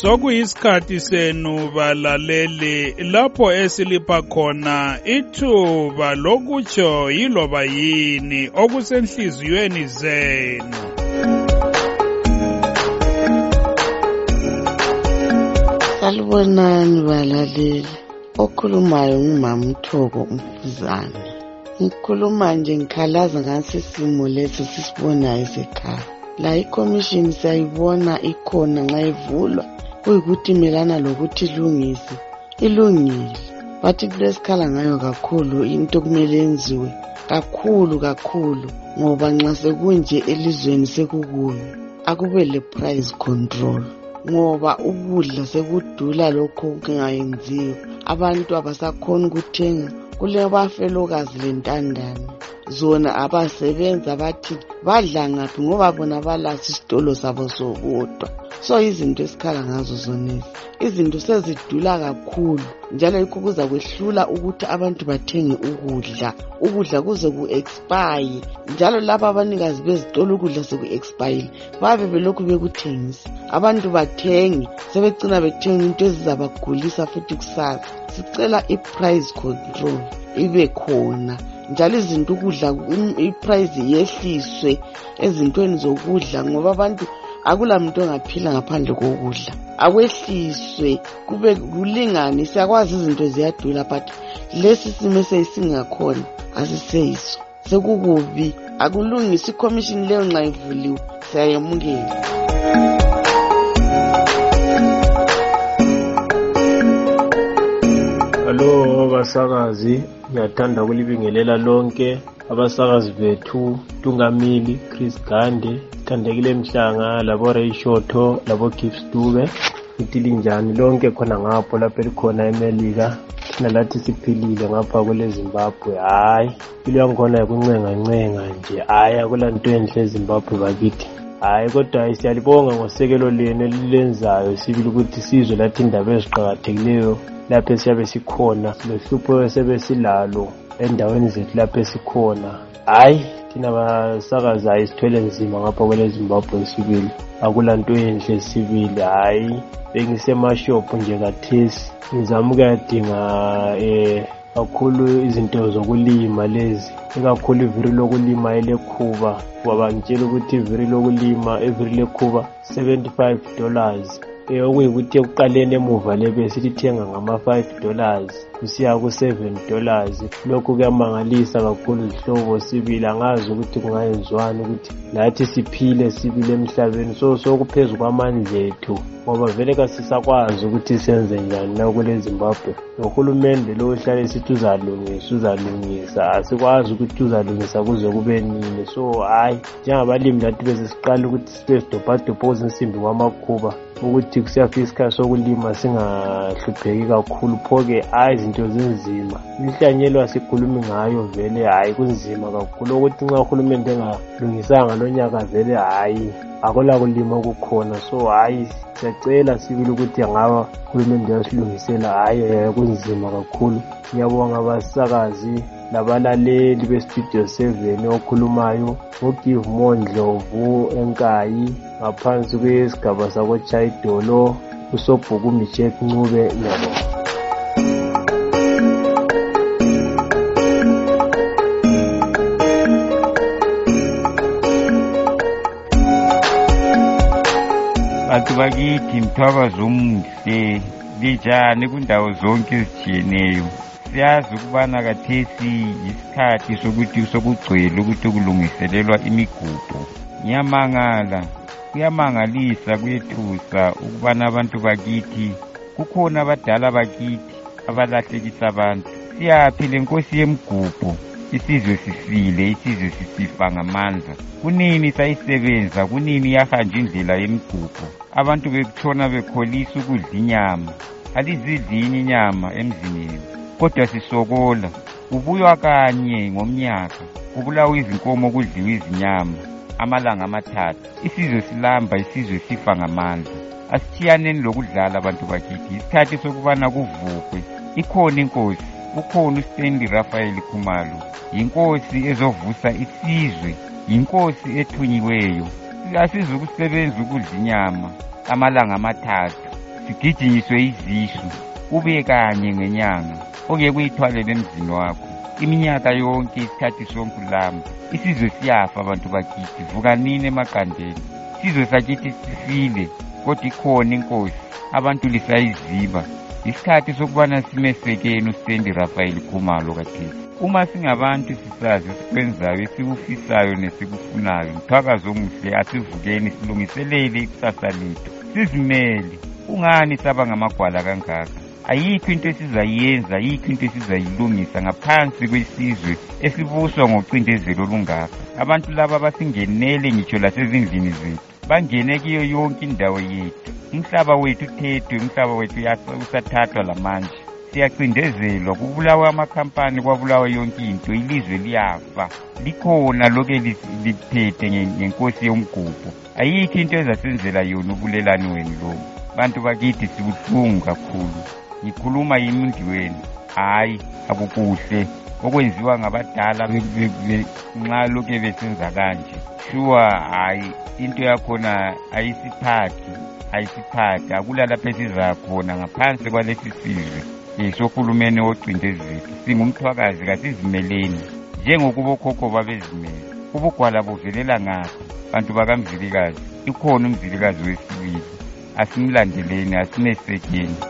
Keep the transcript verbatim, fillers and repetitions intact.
sokuyisikhathi senu balaleli lapho esilipha khona ithuba lokutsho yiloba yini okusenhliziyweni zenu. Salibonani balaleli, okhulumayo ngumama Mthoko Mfuzane. Ngikhuluma nje ngikhalaza ngase simo leso sisibonayo sekhaya. La iCommission sayibona ikhona nxa ivulwa kuyikuthi melana lokuthi ilungise ilungile, bathi kulesikhala ngayo kakhulu into kumele yenziwe kakhulu kakhulu ngoba nxa sekunje elizweni sekukunye akube le price control ngoba ukudla sekudula lokho kungayenziwa, abantu abasakhona ukuthenga. Kule bafelokazi lentandane zona abasebenza bathi badla ngaphi ngoba bona balazi isitolo sabo sokudwa. So izinto esikhala ngazo zonezi, izinto sezidula kakhulu njalo yikho kuza kwehlula ukuthi abantu bathenge ukudla ukudla kuze ku-expire, njalo laba abanikazi bezitolo ukudla seku-expire babe belokhu bekuthengisa, abantu bathenge sebecina bethenga into ezizabagulisa futhi kusasa. Sicela i-price control ibe khona njalo izinto ukudla i-price yehliswe ezintweni zokudla ngoba abantu akula muntu ongaphila ngaphandle kokudla. Akwehliswe kube kulingane, siyakwazi izinto ziyadula but lesi simo seyisingakhona asiseyiso sekukubi. Akulungisi iCommission leyo nxa ivuliwe siyayemukela. Hello abasakazi, ngiyathanda ukulibingelela lonke abasakazi bethu Tungamili, Chris Gande, Thandekile Mhlanga, labo Ray Shotho, labo Gibbs Dube, itilinjani lonke khona ngapho lapho elikhona eMelika. Thina lathi siphilile ngapha kule Zimbabwe. Hayi, impilo yankhona ikuncenga ncenga nje. Hayi akula nto enhle eZimbabwe bakithi. Hayi kodwa siyalibonga ngosekelo lenu elilenzayo sibili ukuthi sizwe lathi indaba eziqhakathekileyo lapho siyabe sikhona, lehlupho esebesilalo endaweni zethu lapho sikhona. Hayi thina basakazayo sithwele nzima ngapha kwele Zimbabwe sibili, akula nto enhle sibili. Hayi bengisemashophu nje kathesi ngizama ukuyadinga eh kakhulu izinto zokulima lezi, ikakhulu iviri lokulima elekhuba. Wabangitshela ukuthi iviri lokulima iviri lekhuba seventy-five dollars, eh okuyikuthi ekuqaleni emuva lebe silithenga ngama five dollars kusiya ku seven dollars. Lokho kuyamangalisa kakhulu ihlobo sibili, angazi ukuthi kungayenziwani ukuthi lathi siphile sibile emhlabeni. So so kuphezulu kwamandla ethu ngoba vele kasisakwazi ukuthi senze njani la kule Zimbabwe. Uhulumende lo uhlale sithi uzalungisa uzalungisa, asikwazi ukuthi uzalungisa kuze kube nini. So hayi njengabalimi lathi bese siqala ukuthi sibe sidobhadobhoza insimbi kwamakhuba ukuthi kusiyafika isikhathi sokulima singahlupheki kakhulu. Phoke hayi izinto zinzima, inhlanyelo asikhulumi ngayo vele hayi kunzima kakhulu ukuthi nxa uhulumende engalungisanga lonyaka vele hayi akula kulima okukhona. So hayi siyacela sibili ukuthi angaba uhulumende yasilungisela. Hayi kunzima kakhulu. Ngiyabonga abasakazi labalaleli bestudio seven okhulumayo uGive Mondlovu eNkayi ngaphansi kwesigaba sakoChayidolo uSobhuku Michek Ncube. Ngiyabonga. Bantu bakithi Mthwakazi omuhle lijani kundawo zonke ezitshiyeneyo. Siyazi ukubana kathesi isikhathi sokuthi sokugcwele ukuthi kulungiselelwa imigubho. Ngiyamangala, kuyamangalisa, kuyethusa ukubana abantu bakithi kukhona abadala bakithi abalahlekisa abantu. Siyaphi lenkosi yemigubho, isizwe sifile, isizwe sisifa ngamandla. Kunini sayisebenza, kunini yahanja indlela yemigubho. Abantu bekutshona bekholisa ukudla inyama, alizidlini inyama emzini kodwa sisokola. Kubuywa kanye ngomnyaka kubulawa izinkomo kudliwa izinyama amalanga amathathu. Isizwe silamba, isizwe sifa ngamandla. Asithiyaneni lokudlala abantu bakithi, isikhathi sokubana kuvukwe. Ikhona inkosi, ukhona uStanley Raphael Khumalo, inkosi ezovusa isizwe, inkosi ethunyiweyo. Asizukusebenza ukudla inyama amalanga amathathu sigijinyiswe izisu, ube kanye ngenyanga, ongeke uyithwalele emzini wakho. Iminyaka yonke isikhathi sonke ulamba. Isizwe siyafa abantu bakithi, vukanini emaqandeni. Isizwe sakithi sifile, kodwa ikhona inkosi, abantu lisayiziba. Isikhathi sokubana simesekeni uSendi Rafael Khumalo kathesi. Uma singabantu sisazi esikwenzayo, esikufisayo nesikufunayo, mthwakazi omuhle asivukeni silungiselele ikusasa lethu. Sizimele, ungani saba ngamagwala kangaka? Ayikho into esizayenza, ayikho into esizayilungisa ngaphansi kwesizwe esibuswa ngocindezelo olungaka. Abantu laba basingenele ngitsho lasezindlini zethu, bangene kiyo yonke indawo yethu. Umhlaba wethu uthethwe, umhlaba wethu usathathwa lamanje. Siyacindezelwa, kubulawa amakhampani, kwabulawa yonke into, ilizwe liyafa. Likhona lokho lithethe ngenkosi yomgubho. Ayikho into ezasenzela yona ubulelani wenu lo. Bantu bakithi sibuhlungu kakhulu. Ngikhuluma yimi ndiweni, hayi akukuhle okwenziwa ngabadala nxa lokho besenza kanje. Sure, hayi into yakhona ayisiphathi, ayisiphathi, akulalapha esizakhona ngaphansi kwalesi sizwe. Esohulumeni ocindezelo, singumthwakazi kasizimeleni njengokuba okhokho babezimele. Ubugwala buvelela ngapha, bantu bakamzilikazi. Ikhona umzilikazi wesibili, asimlandeleni, asimesekeni.